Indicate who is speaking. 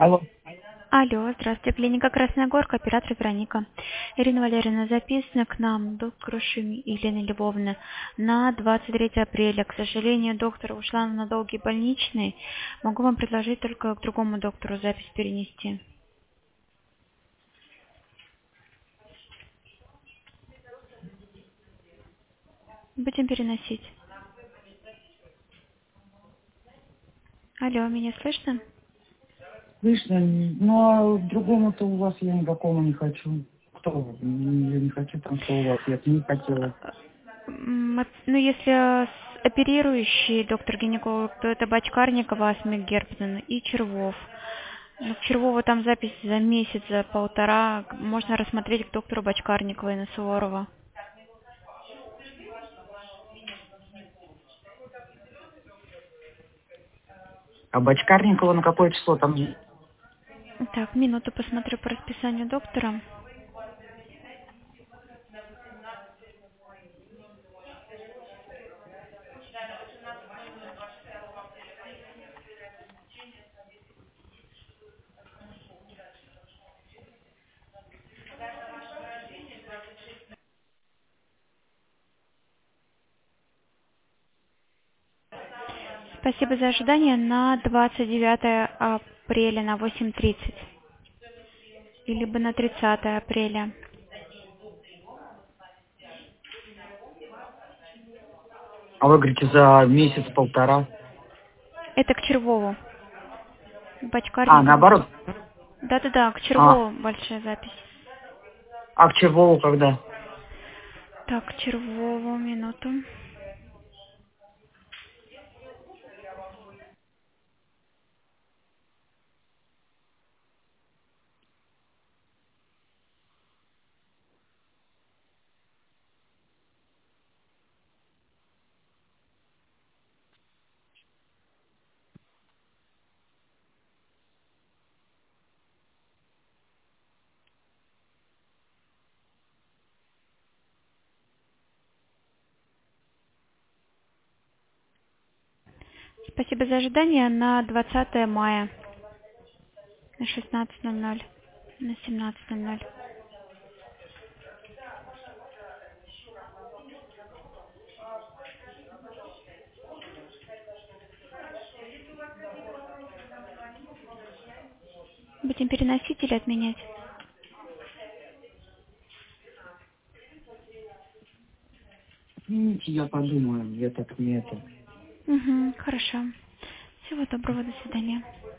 Speaker 1: Алло.
Speaker 2: Алло, здравствуйте, клиника Красная Горка, оператор Вероника. Ирина Валерьевна, записана к нам доктор Шими Елена Львовна на 23 апреля. К сожалению, доктор ушла на долгий больничный. Могу вам предложить только к другому доктору запись перенести. Будем переносить. Алло, меня слышно?
Speaker 1: Слышно, но другому-то у вас я никакому не хочу. Кто вы? Я не хочу там, что у вас. Я не хотела.
Speaker 2: Ну, если оперирующий доктор-гинеколог, то это Бочкарникова, Асмик Герпнен и Червов. Ну, к Червову там запись за месяц, за полтора. Можно рассмотреть к доктору Бочкарниковой на Суворова.
Speaker 1: А Бочкарникова на какое число там?
Speaker 2: Так, минуту посмотрю по расписанию доктора. Спасибо за ожидание. На 29 апреля на 8:30. Или бы на 30 апреля.
Speaker 1: А вы говорите, за месяц-полтора?
Speaker 2: Это к Червову.
Speaker 1: А,
Speaker 2: Бочкарникова.
Speaker 1: наоборот.
Speaker 2: Да-да-да, к
Speaker 1: А,
Speaker 2: Червову большая запись.
Speaker 1: а к Червову когда?
Speaker 2: Так, к Червову, минуту. Спасибо за ожидание. На 20 мая. На 16:00. На 17:00. Будем переносить или отменять?
Speaker 1: Извините, я подумаю. Я так не это.
Speaker 2: Угу, хорошо. Всего доброго, до свидания.